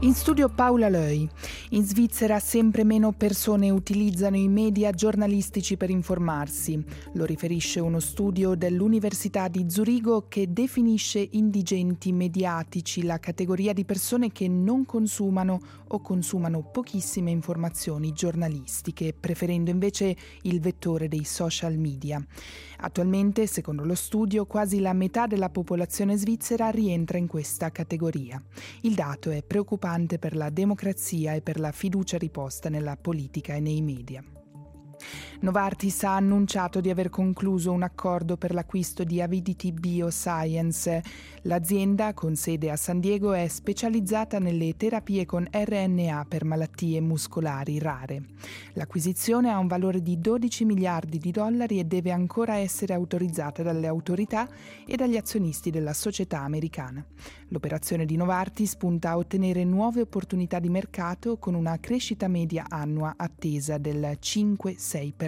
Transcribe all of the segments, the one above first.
In studio Paola Löi. In Svizzera sempre meno persone utilizzano i media giornalistici per informarsi. Lo riferisce uno studio dell'Università di Zurigo che definisce indigenti mediatici la categoria di persone che non consumano o consumano pochissime informazioni giornalistiche, preferendo invece il vettore dei social media. Attualmente, secondo lo studio, quasi la metà della popolazione svizzera rientra in questa categoria. Il dato è preoccupante per la democrazia e per la fiducia riposta nella politica e nei media. Novartis ha annunciato di aver concluso un accordo per l'acquisto di Avidity Bioscience. L'azienda, con sede a San Diego, è specializzata nelle terapie con RNA per malattie muscolari rare. L'acquisizione ha un valore di 12 miliardi di dollari e deve ancora essere autorizzata dalle autorità e dagli azionisti della società americana. L'operazione di Novartis punta a ottenere nuove opportunità di mercato con una crescita media annua attesa del 5-6%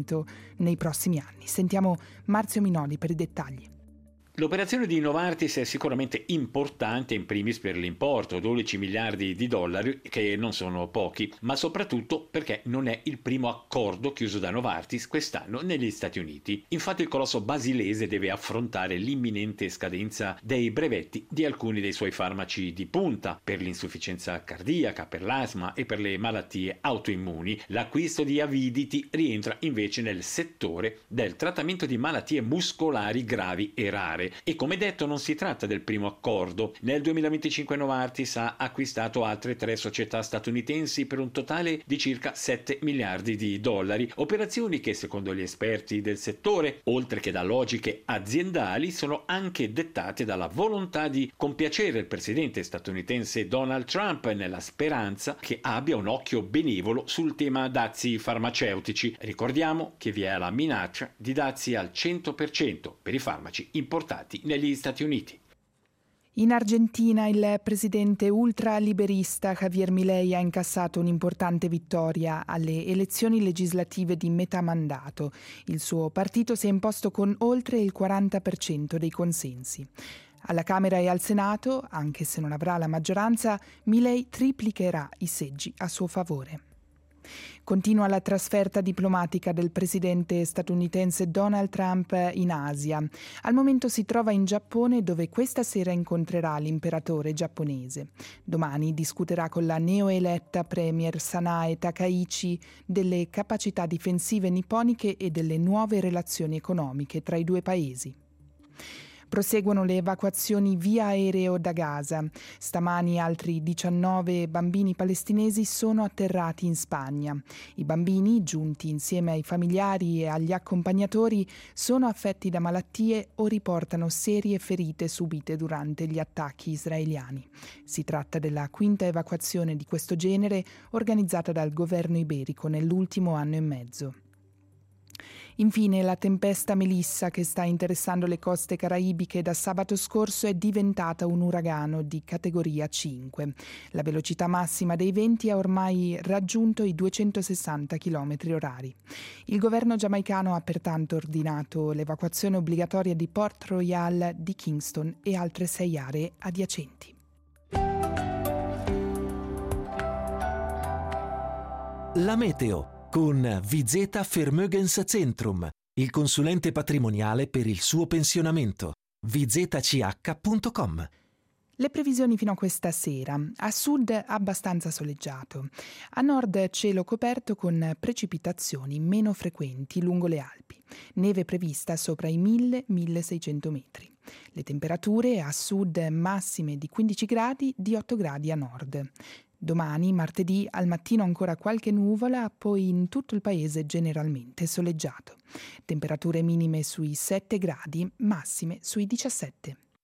nei prossimi anni. Sentiamo Marzio Minoli per i dettagli. L'operazione di Novartis è sicuramente importante, in primis per l'importo, 12 miliardi di dollari, che non sono pochi, ma soprattutto perché non è il primo accordo chiuso da Novartis quest'anno negli Stati Uniti. Infatti il colosso basilese deve affrontare l'imminente scadenza dei brevetti di alcuni dei suoi farmaci di punta per l'insufficienza cardiaca, per l'asma e per le malattie autoimmuni. L'acquisto di Avidity rientra invece nel settore del trattamento di malattie muscolari gravi e rare. E come detto non si tratta del primo accordo. Nel 2025 Novartis ha acquistato altre 3 società statunitensi per un totale di circa 7 miliardi di dollari, operazioni che secondo gli esperti del settore, oltre che da logiche aziendali, sono anche dettate dalla volontà di compiacere il presidente statunitense Donald Trump nella speranza che abbia un occhio benevolo sul tema dazi farmaceutici. Ricordiamo che vi è la minaccia di dazi al 100% per i farmaci importati negli Stati Uniti. In Argentina il presidente ultraliberista Javier Milei ha incassato un'importante vittoria alle elezioni legislative di metà mandato. Il suo partito si è imposto con oltre il 40% dei consensi. Alla Camera e al Senato, anche se non avrà la maggioranza, Milei triplicherà i seggi a suo favore. Continua la trasferta diplomatica del presidente statunitense Donald Trump in Asia. Al momento si trova in Giappone, dove questa sera incontrerà l'imperatore giapponese. Domani discuterà con la neoeletta premier Sanae Takaichi delle capacità difensive nipponiche e delle nuove relazioni economiche tra i due paesi. Proseguono le evacuazioni via aereo da Gaza. Stamani altri 19 bambini palestinesi sono atterrati in Spagna. I bambini, giunti insieme ai familiari e agli accompagnatori, sono affetti da malattie o riportano serie ferite subite durante gli attacchi israeliani. Si tratta della 5ª evacuazione di questo genere organizzata dal governo iberico nell'ultimo anno e mezzo. Infine, la tempesta Melissa, che sta interessando le coste caraibiche da sabato scorso, è diventata un uragano di categoria 5. La velocità massima dei venti ha ormai raggiunto i 260 km/h. Il governo giamaicano ha pertanto ordinato l'evacuazione obbligatoria di Port Royal, di Kingston e altre 6 aree adiacenti. La meteo con Vizeta Vermögenszentrum, il consulente patrimoniale per il suo pensionamento. vizech.com. Le previsioni fino a questa sera. A sud abbastanza soleggiato. A nord cielo coperto con precipitazioni meno frequenti lungo le Alpi. Neve prevista sopra i 1000-1600 metri. Le temperature a sud massime di 15 gradi, di 8 gradi a nord. Domani, martedì, al mattino ancora qualche nuvola, poi in tutto il paese generalmente soleggiato. Temperature minime sui 7 gradi, massime sui 17.